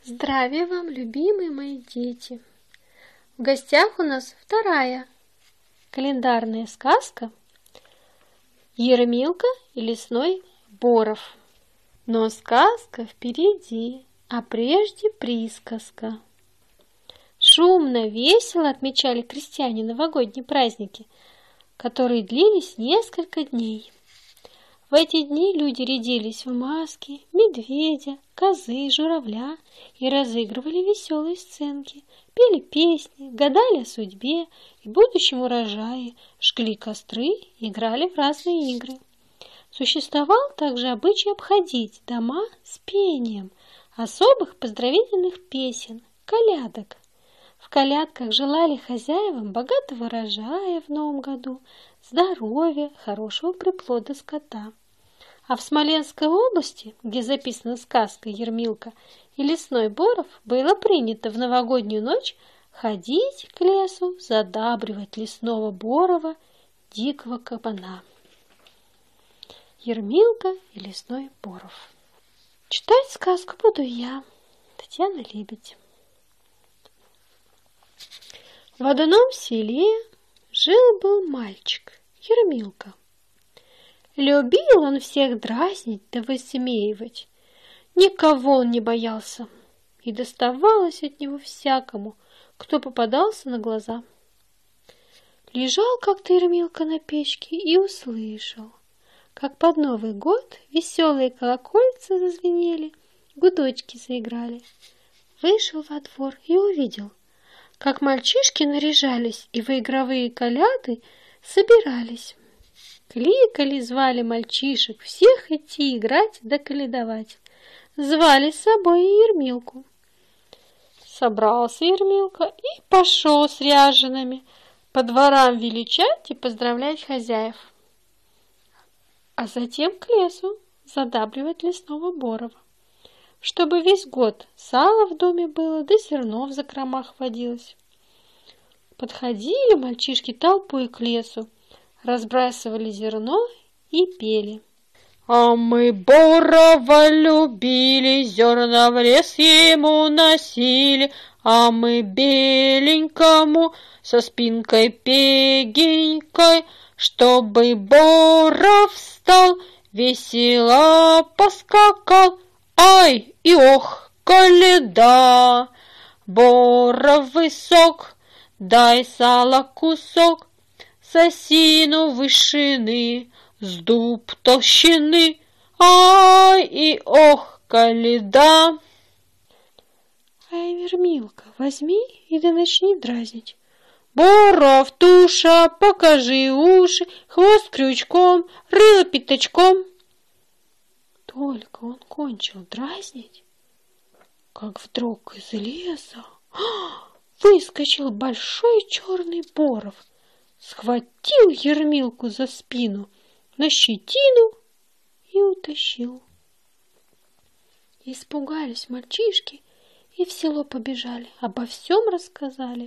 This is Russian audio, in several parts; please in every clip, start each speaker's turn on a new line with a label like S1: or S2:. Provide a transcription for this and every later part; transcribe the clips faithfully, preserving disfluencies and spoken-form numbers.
S1: Здравия вам, любимые мои дети! В гостях у нас вторая календарная сказка «Ермилка и лесной Боров». Но сказка впереди, а прежде присказка. Шумно, весело отмечали крестьяне новогодние праздники, которые длились несколько дней. В эти дни люди рядились в маски медведя, козы, журавля и разыгрывали веселые сценки, пели песни, гадали о судьбе и будущем урожае, жгли костры, играли в разные игры. Существовал также обычай обходить дома с пением особых поздравительных песен, колядок. В колядках желали хозяевам богатого урожая в новом году, здоровья, хорошего приплода скота. А в Смоленской области, где записана сказка «Ермилка и лесной Боров», было принято в новогоднюю ночь ходить к лесу, задабривать лесного Борова, дикого кабана. Ермилка и лесной Боров. Читать сказку буду я, Татьяна Лебедь. В одном селе жил-был мальчик, Ермилка. Любил он всех дразнить да высмеивать. Никого он не боялся, и доставалось от него всякому, кто попадался на глаза. Лежал как-то Ермилка на печке и услышал, как под Новый год веселые колокольцы зазвенели, гудочки заиграли. Вышел во двор и увидел, как мальчишки наряжались и в игровые коляды собирались. Кликали, звали мальчишек всех идти играть да колядовать. Звали с собой и Ермилку. Собрался Ермилка и пошел с ряжеными по дворам величать и поздравлять хозяев. А затем к лесу задабривать лесного Борова, чтобы весь год сало в доме было, да зерно в закромах водилось. Подходили мальчишки толпой к лесу, разбрасывали зерно и пели. А мы Борова любили, зерна в лес ему носили, а мы беленькому со спинкой пегенькой, чтобы Боров встал, весело поскакал. Ай и ох, коляда! Боров высок, дай сала кусок, сосину вышины, с дуб толщины. Ай и ох, коляда! Ай, Ермилка, возьми и да начни дразнить. Боров, туша, покажи уши, хвост крючком, рыло пятачком. Только он кончил дразнить, как вдруг из леса выскочил большой черный Боров, схватил Ермилку за спину, на щетину и утащил. Испугались мальчишки и в село побежали, обо всем рассказали.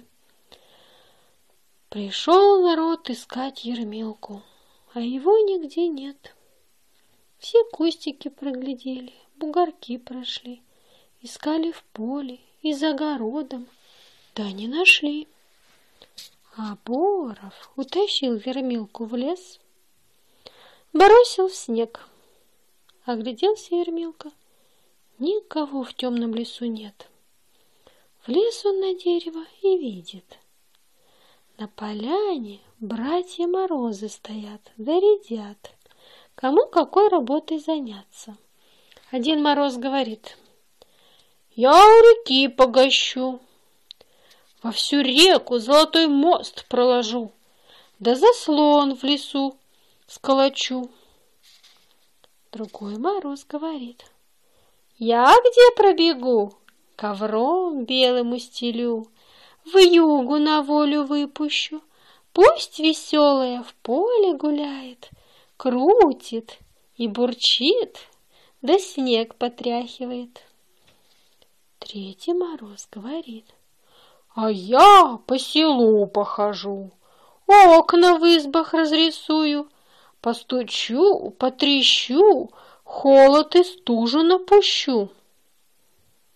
S1: Пришел народ искать Ермилку, а его нигде нет. Все кустики проглядели, бугорки прошли, искали в поле и за огородом, да не нашли. А Боров утащил Ермилку в лес, бросил в снег. Огляделся Ермилка, никого в темном лесу нет. Влез он на дерево и видит. На поляне братья Морозы стоят, да рядят, кому какой работой заняться. Один Мороз говорит: «Я у реки погощу, во всю реку золотой мост проложу, да заслон в лесу сколочу». Другой Мороз говорит: «Я где пробегу, ковром белым устелю, вьюгу на волю выпущу, пусть веселая в поле гуляет, крутит и бурчит, да снег потряхивает». Третий Мороз говорит: «А я по селу похожу, окна в избах разрисую, постучу, потрещу, холод и стужу напущу».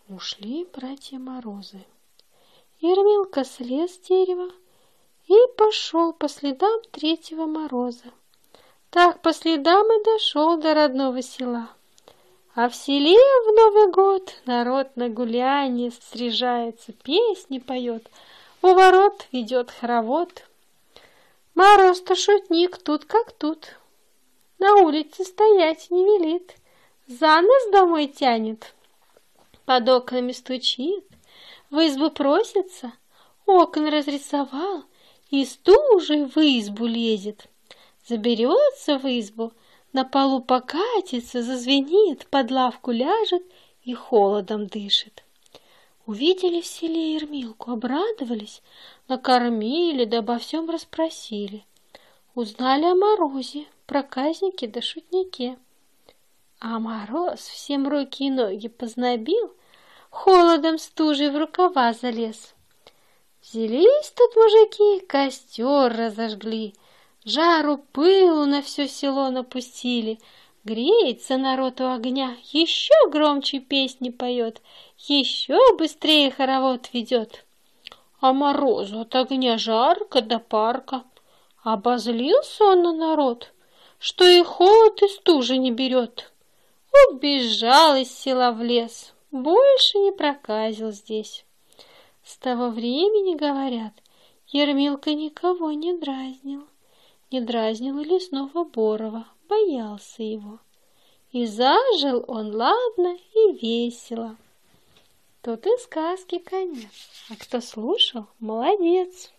S1: Ушли братья Морозы. Ермилка слез с дерева и пошел по следам третьего Мороза. Так по следам и дошел до родного села. А в селе в Новый год народ на гулянье срежается, песни поет, у ворот ведет хоровод. Мороз-то шутник тут как тут, на улице стоять не велит, за нос домой тянет, под окнами стучит, в избу просится, окон разрисовал и стужей в избу лезет. Заберется в избу, на полу покатится, зазвенит, под лавку ляжет и холодом дышит. Увидели в селе Ермилку, обрадовались, накормили, да обо всем расспросили. Узнали о Морозе, проказнике да шутнике. А Мороз всем руки и ноги познобил, холодом стужей в рукава залез. Взялись тут мужики, костер разожгли, жару пылу на все село напустили. Греется народ у огня, еще громче песни поет, еще быстрее хоровод ведет. А Морозу от огня жарко да парко, обозлился он на народ, что и холод, и стужи не берет. Убежал из села в лес, больше не проказил здесь. С того времени, говорят, Ермилка никого не дразнил, не дразнил и лесного Борова, боялся его. И зажил он ладно и весело. Тут и сказки конец, а кто слушал, молодец.